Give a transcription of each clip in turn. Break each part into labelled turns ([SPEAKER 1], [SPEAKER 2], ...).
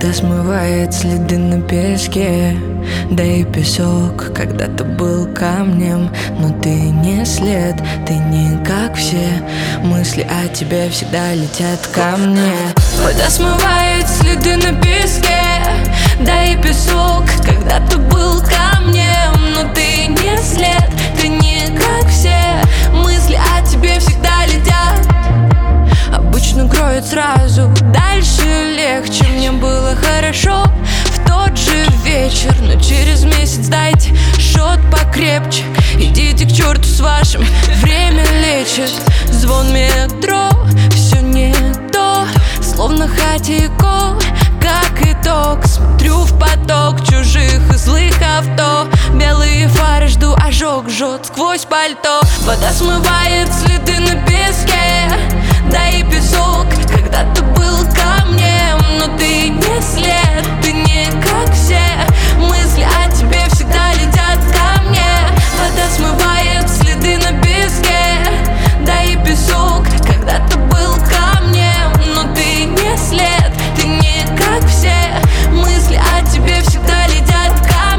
[SPEAKER 1] Вода смывает следы на песке, да и песок когда-то был камнем. Но ты не след, ты не как все. Мысли о тебе всегда летят ко мне. Вода смывает следы на песке, да и песок когда-то был камнем. Но ты не след, ты не как все. Мысли о тебе всегда летят. Обычно кроет сразу, дальше легче. Мне было хорошо в тот же вечер, но через месяц дайте шот покрепче. Идите к черту с вашим, время лечит. Звон метро, все не то, словно хатико, как итог. Смотрю в поток чужих и злых авто. Белые фары жду, ожог жжет сквозь пальто. Вода смывает следы на песке, да и песок когда-то был камнем. Но ты не след, ты не как все. Мысли о тебе всегда летят ко мне. Вода смывает следы на песке, да и песок когда-то был камнем. Но ты не след, ты не как все. Мысли о тебе всегда летят ко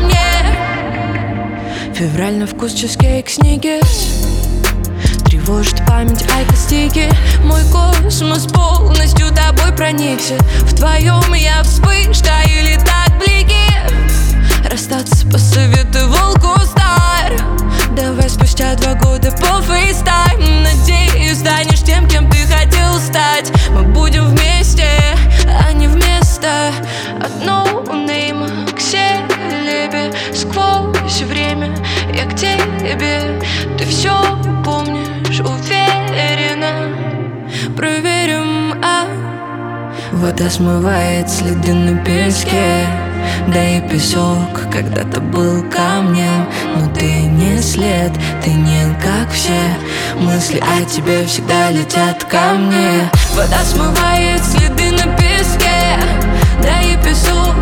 [SPEAKER 1] мне. Февраль на вкус чизкейк, сникерс. Тревожит память айкостики. Мой космос полностью тобой проникся. В твоем я вспышка или так блики. Расстаться посоветовал Кустар. Давай спустя 2 года по фейстайм. Надеюсь, станешь тем, кем ты хотел стать. Мы будем вместе, а не вместо. От ноунейма к селебе. Сквозь время я к тебе. Ты все помнишь, уверена. Проверим, Вода смывает следы на песке, да и песок когда-то был камнем. Но ты не след, ты не как все. Мысли о тебе всегда летят ко мне. Вода смывает следы на песке, да и песок